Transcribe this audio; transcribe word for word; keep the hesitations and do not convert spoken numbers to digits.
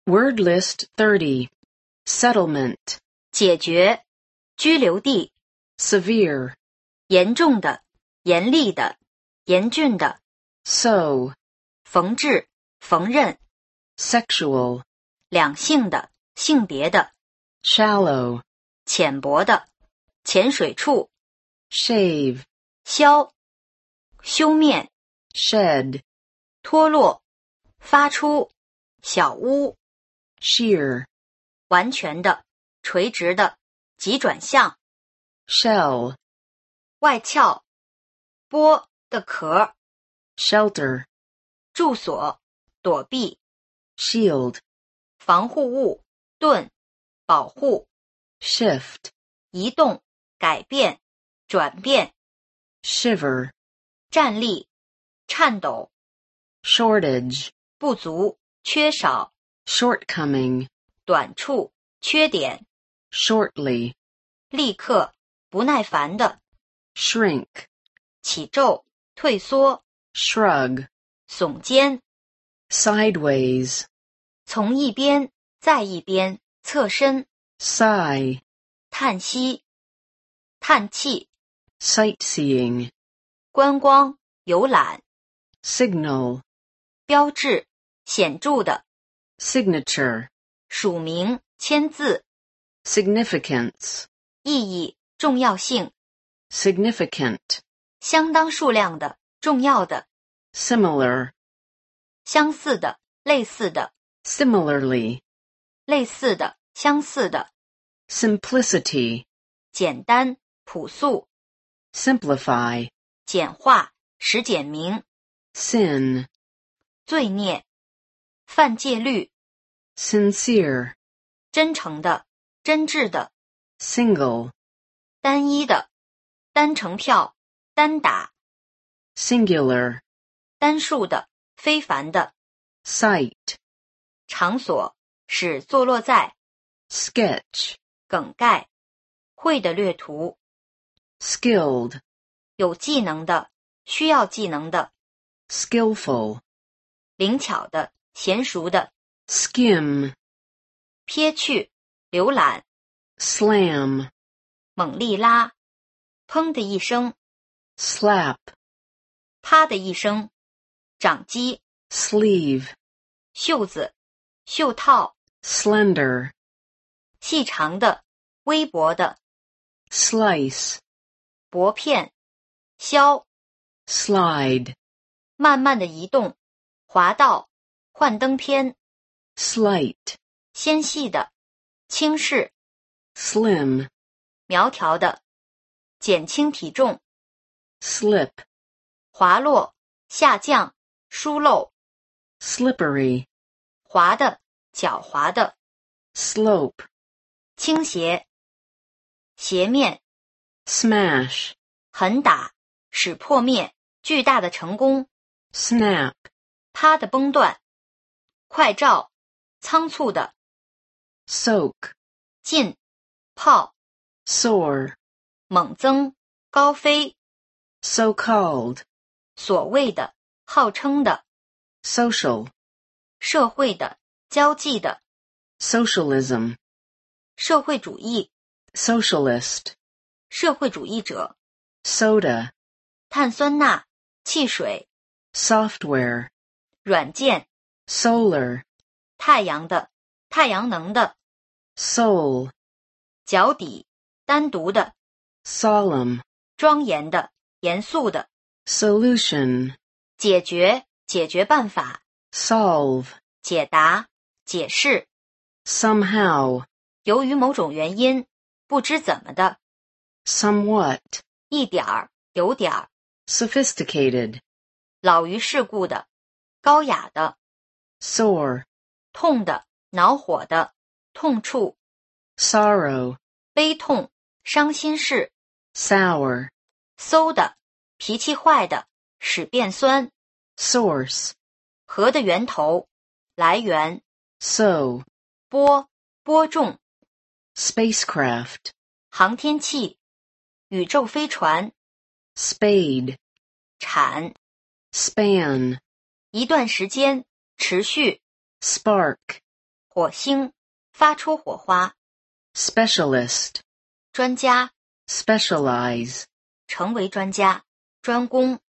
Word list thirty. Settlement. 解决，居留地， Severe. 严重的，严厉的，严峻的， Sew. 缝制，缝纫， Sexual. 两性的，性别的， Shallow. 浅薄的，浅水处， Shave. 削，修面， Shed. 脱落，发出，小屋， Sheer. 完全的，垂直的，急转向， Shell. 外壳，剥的壳， Shelter. 住所，躲避， Shield. 防护物，盾，保护， Shift. 移动，改变，转变， Shiver. 站立，颤抖， Shortage. 不足，缺少， Shortcoming. 短处，缺点， Shortly. 立刻，不耐烦的， Shrink. 起皱，退缩， Shrug. 耸肩， Sideways. 从一边，在一边，侧身， Sigh. 叹息，叹气， Sightseeing. 观光，游览， Signal. 标志，显著的， Signature. 署名，签字， Significance. 意义，重要性， Significant. 相当数量的，重要的， Similar. 相似的，类似的， Similarly. 类似的，相似的， Simplicity. 简单，朴素， Simplify. 简化，使简明， Sin. 罪孽，犯戒律， Sincere. 真诚的，真挚的， Single. 单一的，单程票，单打， Singular. 单数的，非凡的， Site. 场所，使坐落在， Sketch. 梗概，会的略图， Skilled. 有技能的，需要技能的， Skillful. 灵巧的，娴熟的， Skim. 瞥去，浏览， Slam. 猛力拉，砰的一声， Slap. 啪的一声，掌机， Sleeve. 袖子，袖套， Slender. 细长的，微薄的， Slice. 薄片，削， Slide. 慢慢的移动，滑道，幻灯片， Slight. 纤细的，轻视， Slim. 苗条的，减轻体重， Slip. 滑落，下降，疏漏， Slippery. 滑的，狡猾的， Slope. 倾斜，斜面， Smash. 狠打，使破灭，巨大的成功， Snap. 啪的崩断，快照，仓促的， Soak. 浸，泡， Soar. 猛增，高飞， So-called. 所谓的，号称的， Social. 社会的，交际的， Socialism. 社会主义， Socialist. 社会主义者， Soda. 碳酸钠，汽水， Software. 软件， Solar. 太阳的，太阳能的， Soul. 脚底，单独的， Solemn. 庄严的，严肃的， Solution. 解决，解决办法， Solve. 解答，解释， Somehow. 由于某种原因，不知怎么的， Somewhat. 一点儿，有点儿， Sophisticated. 老于世故的，高雅的， Sore. 痛的，恼火的，痛处， Sorrow. 悲痛，伤心事， Sour. 馊的，脾气坏的，使变酸， Source. 河的源头，来源， So. 播，播种， Spacecraft. 航天器，宇宙飞船， Spade. 产， Span. 一段时间，持续， Spark. 火星，发出火花。 specialist, 专家， specialize, 成为专家，专攻。